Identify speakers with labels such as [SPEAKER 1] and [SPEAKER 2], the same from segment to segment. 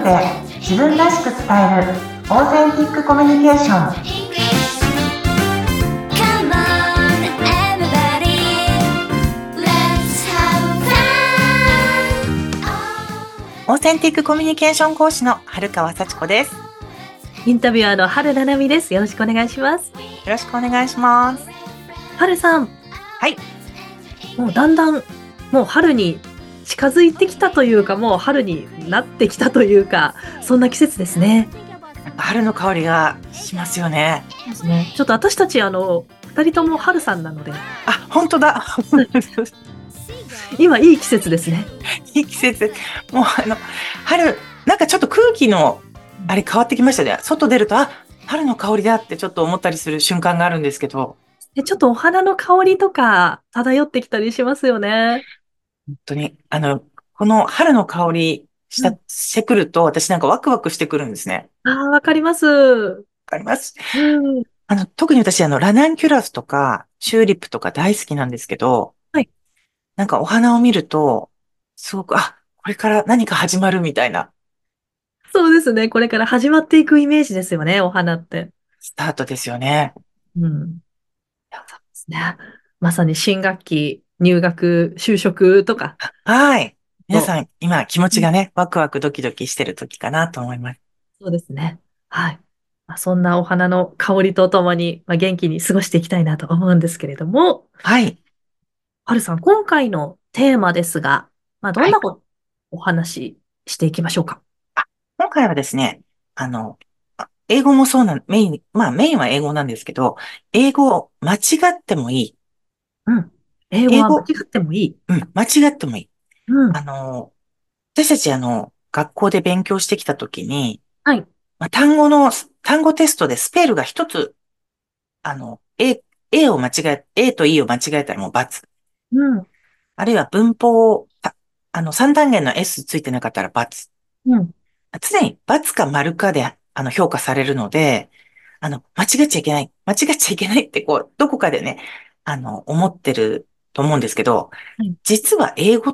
[SPEAKER 1] ドで自分らしく伝えるオーセンティックコミュニケーション。オーセンティックコミュニケーション講師の春川幸子です。
[SPEAKER 2] インタビュアーの春七海です。よろしくお願いします。よ
[SPEAKER 1] ろしくお願いします。
[SPEAKER 2] 春さん。
[SPEAKER 1] はい。
[SPEAKER 2] もうだんだん、もう春に近づいてきたというか、もう春になってきたというか、そんな季節ですね。
[SPEAKER 1] 春の香りがしますよね。
[SPEAKER 2] ですね。ちょっと私たち二人とも春さんなので。
[SPEAKER 1] あ、本当だ。
[SPEAKER 2] 今いい季節ですね。
[SPEAKER 1] いい季節。もう春、なんかちょっと空気のあれ変わってきましたね。外出ると、春の香りだってちょっと思ったりする瞬間があるんですけど。
[SPEAKER 2] ちょっとお花の香りとか漂ってきたりしますよね。
[SPEAKER 1] 本当に、この春の香りしてくると、私なんかワクワクしてくるんですね。
[SPEAKER 2] わかります。わ
[SPEAKER 1] かります。
[SPEAKER 2] うん。
[SPEAKER 1] 特に私、ラナンキュラスとか、チューリップとか大好きなんですけど、
[SPEAKER 2] はい。
[SPEAKER 1] なんかお花を見ると、すごく、これから何か始まるみたいな
[SPEAKER 2] そうですね。これから始まっていくイメージですよね、お花って。
[SPEAKER 1] スタートですよね。
[SPEAKER 2] うん。そうですね。まさに新学期、入学、就職とか。
[SPEAKER 1] はい。皆
[SPEAKER 2] と、
[SPEAKER 1] さん、今気持
[SPEAKER 2] うん、
[SPEAKER 1] ちがね、ワクワクドキドキしてる時かなと思います。
[SPEAKER 2] そうですね。はい。そんなお花の香りとともに、元気に過ごしていきたいなと思うんですけれども、
[SPEAKER 1] はい。
[SPEAKER 2] はるさん、今回のテーマですが、ど
[SPEAKER 1] はい。
[SPEAKER 2] んなことお話ししていきましょうか。
[SPEAKER 1] 今回はですね、英語もそうなん、メインは英語なんですけど、英語を間違ってもいい。
[SPEAKER 2] うん。英語
[SPEAKER 1] 英語、
[SPEAKER 2] は間違ってもいい。
[SPEAKER 1] 間違ってもいい。
[SPEAKER 2] うん。
[SPEAKER 1] あの、私たち学校で勉強してきたときに、
[SPEAKER 2] はい。
[SPEAKER 1] 単語テストでスペルが一つ、A と E を間違えたらもう×。
[SPEAKER 2] うん。
[SPEAKER 1] あるいは文法を、三単元の S ついてなかったら×。
[SPEAKER 2] うん。
[SPEAKER 1] 常に×か丸かで、評価されるので、間違っちゃいけない。間違っちゃいけないって、どこかでね、思ってると思うんですけど、
[SPEAKER 2] はい。
[SPEAKER 1] 実は英語って、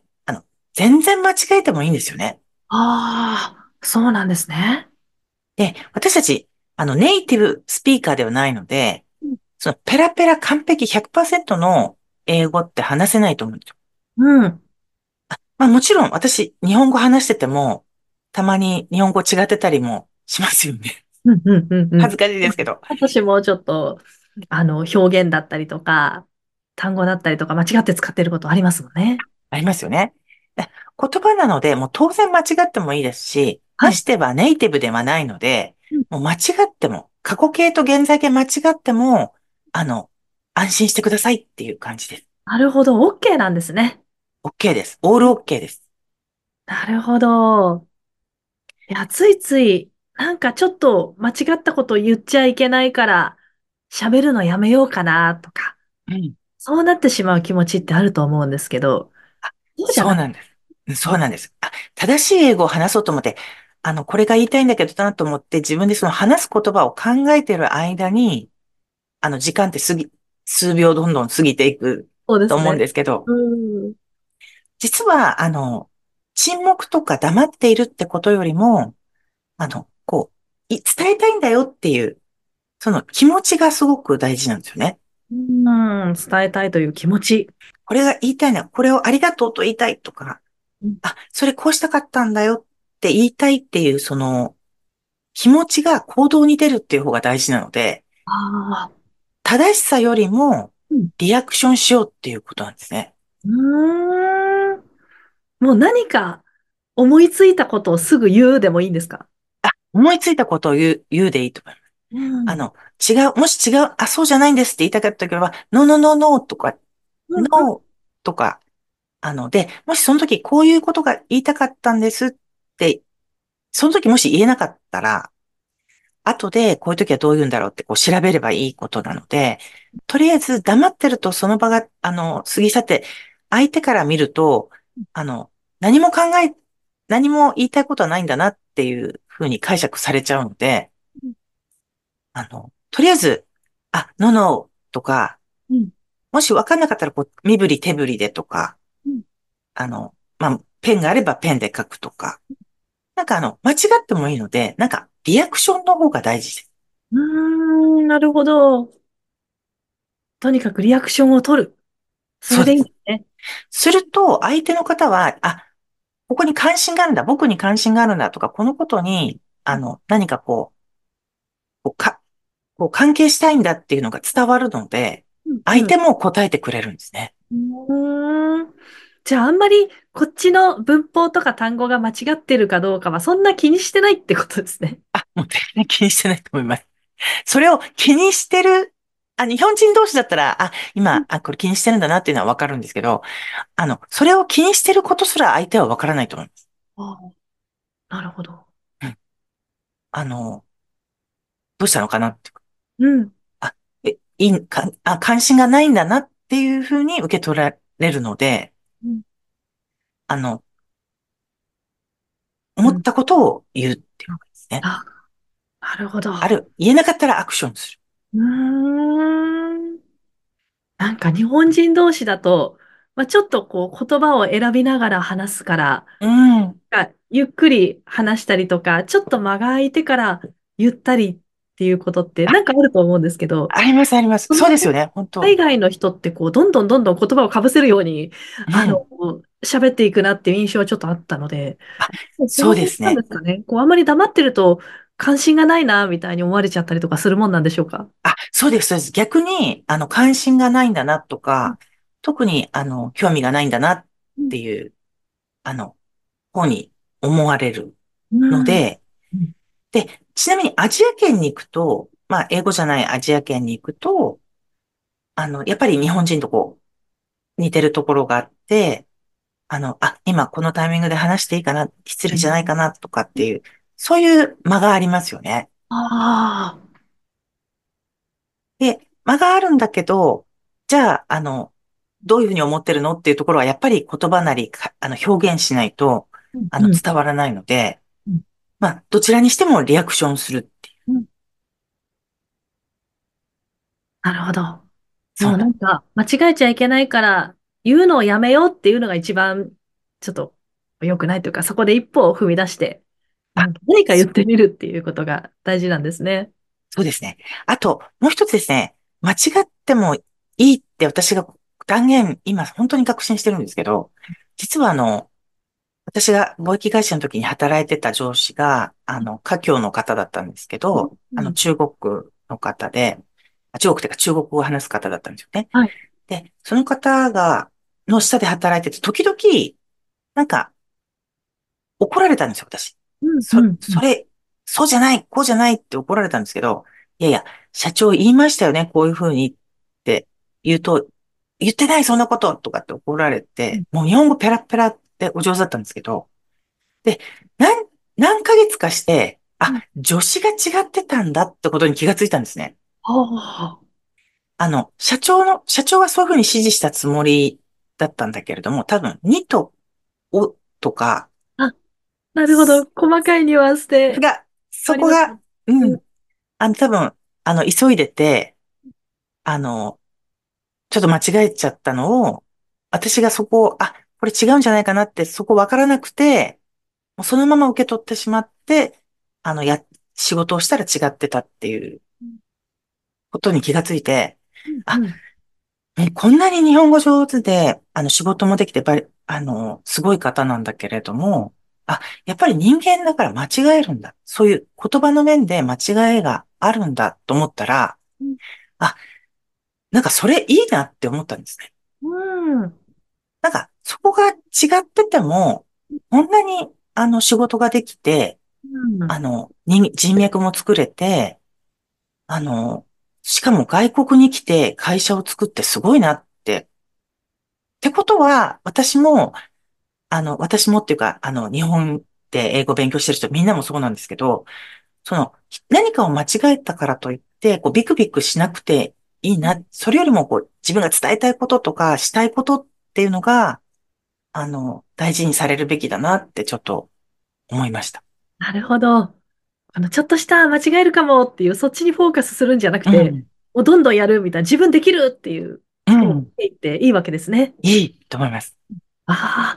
[SPEAKER 1] 全然間違えてもいいんですよね。
[SPEAKER 2] そうなんですね。
[SPEAKER 1] で、私たち、ネイティブスピーカーではないので、
[SPEAKER 2] うん。
[SPEAKER 1] そのペラペラ完璧100%の英語って話せないと思うんですよ。
[SPEAKER 2] うん。
[SPEAKER 1] もちろん私、日本語話してても、たまに日本語違ってたりもしますよね。
[SPEAKER 2] うん。うん。うん。うん。
[SPEAKER 1] 恥ずかしいですけど。
[SPEAKER 2] 私もちょっと、表現だったりとか、単語だったりとか、間違って使ってることありますもんね。
[SPEAKER 1] ありますよね。で、言葉なので、もう当然間違ってもいいですし、
[SPEAKER 2] はい。
[SPEAKER 1] ましてはネイティブではないので、
[SPEAKER 2] うん。
[SPEAKER 1] もう間違っても、過去形と現在形間違っても、あの、安心してくださいっていう感じです。
[SPEAKER 2] なるほど。OK なんですね。
[SPEAKER 1] OK です。オール OK です。
[SPEAKER 2] なるほど。いや、ついつい、なんかちょっと間違ったこと言っちゃいけないから、喋るのやめようかなとか、
[SPEAKER 1] うん。
[SPEAKER 2] そうなってしまう気持ちってあると思うんですけど、そうじゃない。
[SPEAKER 1] そうなんです。そうなんです。正しい英語を話そうと思って、これが言いたいんだけどなと思って、自分でその話す言葉を考えている間に、時間って数秒どんどん過ぎていくと思うん
[SPEAKER 2] そうですね。
[SPEAKER 1] ですけど、
[SPEAKER 2] うん。
[SPEAKER 1] 実は、沈黙とか黙っているってことよりも、伝えたいんだよっていう、その気持ちがすごく大事なんですよね。
[SPEAKER 2] うん、伝えたいという気持ち。
[SPEAKER 1] これが言いたいな、これをありがとうと言いたいとか、
[SPEAKER 2] うん。
[SPEAKER 1] それこうしたかったんだよって言いたいっていう、その気持ちが行動に出るっていう方が大事なので、
[SPEAKER 2] ああ、
[SPEAKER 1] 正しさよりも
[SPEAKER 2] うん。
[SPEAKER 1] リアクションしようっていうことなんですね。
[SPEAKER 2] うーん。もう何か思いついたことをすぐ言うでもいいんですか？
[SPEAKER 1] 思いついたことを言うでいいと思います。
[SPEAKER 2] うん。
[SPEAKER 1] もし違う、そうじゃないんですって言いたかった時は、ノーノーノーノーとか、
[SPEAKER 2] うん。うん。
[SPEAKER 1] ノーとか、もしその時こういうことが言いたかったんですって、その時もし言えなかったら、後でこういう時はどう言うんだろうって調べればいいことなので、とりあえず黙ってるとその場が、過ぎ去って、相手から見ると、あの、何も考え、何も言いたいことはないんだなっていうふうに解釈されちゃうので、とりあえず、ノーノーとか、
[SPEAKER 2] うん。
[SPEAKER 1] もし分かんなかったら、身振り手振りでとか、
[SPEAKER 2] うん。
[SPEAKER 1] ペンがあればペンで書くとか、 間違ってもいいので、リアクションの方が大事です。
[SPEAKER 2] うーん、なるほど。とにかくリアクションを取る。それでいいん
[SPEAKER 1] そうです。
[SPEAKER 2] ですね。
[SPEAKER 1] すると、相手の方は、ここに関心があるんだ、僕に関心があるんだとか、このことに、何かこうか、こう関係したいんだっていうのが伝わるので、
[SPEAKER 2] うんうん。
[SPEAKER 1] 相手も答えてくれるんですね。
[SPEAKER 2] うーん。じゃあ、あんまりこっちの文法とか単語が間違ってるかどうかはそんな気にしてないってことですね。
[SPEAKER 1] もう全然気にしてないと思います。それを気にしてる、日本人同士だったら、今、これ気にしてるんだなっていうのはわかるんですけど、それを気にしてることすら相手はわからないと思います。
[SPEAKER 2] ああ、なるほど。
[SPEAKER 1] うん。あの、どうしたのかなって。
[SPEAKER 2] うん。
[SPEAKER 1] あ、いいか、関心がないんだなっていうふうに受け取られるので、
[SPEAKER 2] うん。
[SPEAKER 1] あの、
[SPEAKER 2] うん。
[SPEAKER 1] 思ったことを言うっていうのがいいですね。
[SPEAKER 2] あ、なるほど。う
[SPEAKER 1] 言えなかったらアクションする。
[SPEAKER 2] ーん。なんか日本人同士だと、まあ、ちょっとこう言葉を選びながら話すから、
[SPEAKER 1] うん。
[SPEAKER 2] ゆっくり話したりとか、ちょっと間が空いてからゆったりっていうことってなんかあると思うんですけど、
[SPEAKER 1] あります、あります。
[SPEAKER 2] その
[SPEAKER 1] そうですよね、本当。
[SPEAKER 2] 海外の人ってこう、どんどんどんどん言葉をかぶせるように、
[SPEAKER 1] うん。
[SPEAKER 2] 喋っていくなっていう印象はちょっとあったので、そ
[SPEAKER 1] そう
[SPEAKER 2] の辺なんで
[SPEAKER 1] ですね。
[SPEAKER 2] すかね。こう、あまり黙ってると関心がないな、みたいに思われちゃったりとかするもんなんでしょうか。
[SPEAKER 1] そうです、そうです。逆に、関心がないんだなとか、特に、興味がないんだなっていう、あの、方に思われる
[SPEAKER 2] うん。
[SPEAKER 1] ので、
[SPEAKER 2] うん。
[SPEAKER 1] で、ちなみにアジア圏に行くと、英語じゃないアジア圏に行くと、やっぱり日本人と似てるところがあって、今このタイミングで話していいかな、失礼じゃないかなとかっていう、そういう間がありますよね。
[SPEAKER 2] ああ、
[SPEAKER 1] で、間があるんだけど、じゃあ、どういうふうに思ってるのっていうところは、やっぱり言葉なりか、表現しないと、
[SPEAKER 2] うん、うん、
[SPEAKER 1] 伝わらないので、
[SPEAKER 2] うん。
[SPEAKER 1] どちらにしてもリアクションするっていう。
[SPEAKER 2] うん。なるほど。もう
[SPEAKER 1] そうなん。
[SPEAKER 2] なんか、間違えちゃいけないから、言うのをやめようっていうのが一番、ちょっと良くないというか、そこで一歩を踏み出して、
[SPEAKER 1] あ、
[SPEAKER 2] 何か言
[SPEAKER 1] そ
[SPEAKER 2] ってみるっていうことが大事なんですね。
[SPEAKER 1] そうですね。あと、もう一つですね、間違ってもいいって私が断言、今本当に確信してるんですけど、実は私が貿易会社の時に働いてた上司が、華僑の方だったんですけ
[SPEAKER 2] うん。
[SPEAKER 1] ど、
[SPEAKER 2] うん。
[SPEAKER 1] 中国の方で、中国というか中国語を話す方だったんですよね。
[SPEAKER 2] はい。
[SPEAKER 1] で、その方の下で働いてて、時々、なんか、怒られたんですよ、私。
[SPEAKER 2] うん、うん、うん。
[SPEAKER 1] それ、そうじゃない、こうじゃないって怒られたんですけど、いやいや、社長言いましたよね、こういうふうにって言うと、言ってないそんなこととかって怒られて、
[SPEAKER 2] うん。
[SPEAKER 1] もう日本語ペラペラってお上手だったんですけど、で、何ヶ月かして、
[SPEAKER 2] うん。
[SPEAKER 1] 助詞が違ってたんだってことに気がついたんですね。
[SPEAKER 2] あ
[SPEAKER 1] 社長はそういうふうに指示したつもりだったんだけれども、多分、にとおとか、
[SPEAKER 2] あ、あ、なるほど。細かいニュアンスで、あります。
[SPEAKER 1] そこが、う
[SPEAKER 2] うん。
[SPEAKER 1] ん、多分、急いでて、あの、ちょっと間違えちゃったのを、私がそこを、これ違うんじゃないかなって、そこわからなくて、もうそのまま受け取ってしまって、あの、や、仕事をしたら違ってたっていうことに気がついて、
[SPEAKER 2] うん。
[SPEAKER 1] あ、
[SPEAKER 2] うん。
[SPEAKER 1] こんなに日本語上手で、仕事もできてすごい方なんだけれども、やっぱり人間だから間違えるんだ。そういう言葉の面で間違いがあるんだと思ったら、
[SPEAKER 2] うん。
[SPEAKER 1] あ、それいいなって思ったんですね。
[SPEAKER 2] うん。
[SPEAKER 1] そこが違ってても、こんなに、仕事ができて、
[SPEAKER 2] うん。
[SPEAKER 1] 人脈も作れて、あの、しかも外国に来て会社を作ってすごいなって。ってことは、私もっていうか、日本で英語を勉強してる人みんなもそうなんですけど、何かを間違えたからといって、ビクビクしなくていいな。それよりも、自分が伝えたいこととか、したいことっていうのが、大事にされるべきだなってちょっと思いました。
[SPEAKER 2] なるほど。ちょっとした間違えるかもっていう、そっちにフォーカスするんじゃなくて、
[SPEAKER 1] うん。
[SPEAKER 2] もうどんどんやるみたいな、自分できるっていう方に
[SPEAKER 1] うん。
[SPEAKER 2] いっていいわけですね。
[SPEAKER 1] いいと思います。
[SPEAKER 2] ああ、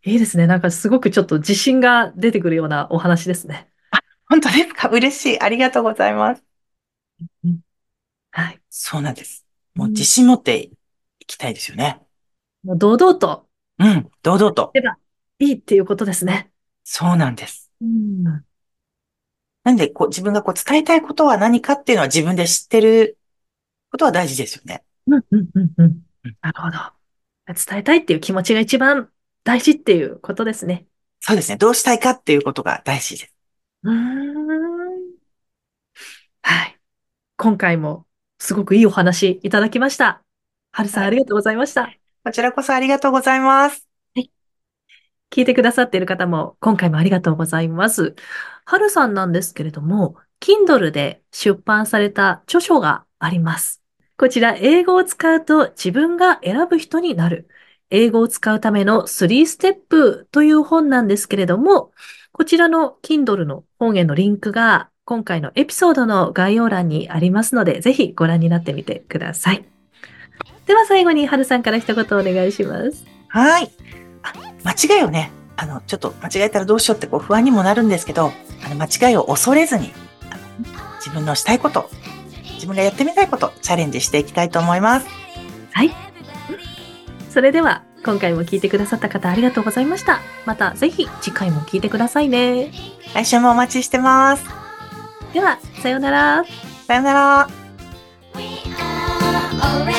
[SPEAKER 2] いいですね。なんかすごくちょっと自信が出てくるようなお話ですね。
[SPEAKER 1] 本当ですか？嬉しい。ありがとうございます。
[SPEAKER 2] うん。はい。
[SPEAKER 1] そうなんです。もう自
[SPEAKER 2] うん。
[SPEAKER 1] 信持っていきたいですよね。
[SPEAKER 2] もう堂々と
[SPEAKER 1] うん、堂々と。
[SPEAKER 2] 言えばいいっていうことですね。
[SPEAKER 1] そうなんです。
[SPEAKER 2] うん。うん
[SPEAKER 1] なんで、自分が伝えたいことは何かっていうのは自分で知ってることは大事ですよね。
[SPEAKER 2] うんうんうん。
[SPEAKER 1] うん、
[SPEAKER 2] なるほど。伝えたいっていう気持ちが一番大事っていうことですね。
[SPEAKER 1] そうですね。どうしたいかっていうことが大事です。
[SPEAKER 2] うーん。はい。今回もすごくいいお話いただきました。はるさん
[SPEAKER 1] はい。
[SPEAKER 2] ありがとうございました。
[SPEAKER 1] こちらこそありがとうございます。
[SPEAKER 2] はい。聞いてくださっている方も今回もありがとうございます。はるさんなんですけれども、Kindle で出版された著書があります。こちら、英語を使うと自分が選ぶ人になる。英語を使うための3ステップという本なんですけれども、こちらの Kindle の本へのリンクが今回のエピソードの概要欄にありますので、ぜひご覧になってみてください。では最後に、はるさんから一言お願いします。
[SPEAKER 1] はい。間違いをね、ちょっと間違えたらどうしようって不安にもなるんですけど、間違いを恐れずに、自分のしたいこと、自分がやってみたいこと、チャレンジしていきたいと思います。
[SPEAKER 2] はい。それでは、今回も聞いてくださった方ありがとうございました。またぜひ次回も聞いてくださいね。
[SPEAKER 1] 来週もお待ちしてます。
[SPEAKER 2] では、さようなら。
[SPEAKER 1] さよなら。
[SPEAKER 3] We are